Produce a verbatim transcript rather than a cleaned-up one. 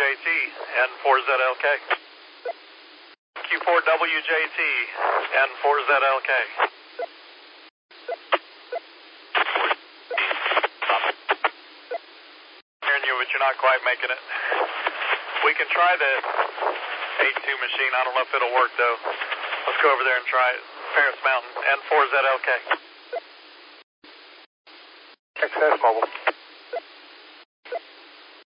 T, N four Z L K. Q four W J T, N four Z L K. Hearing you, but you're not quite making it. We can try the eight two machine. I don't know if it'll work, though. Let's go over there and try it. Paris Mountain, N four Z L K. Access mobile.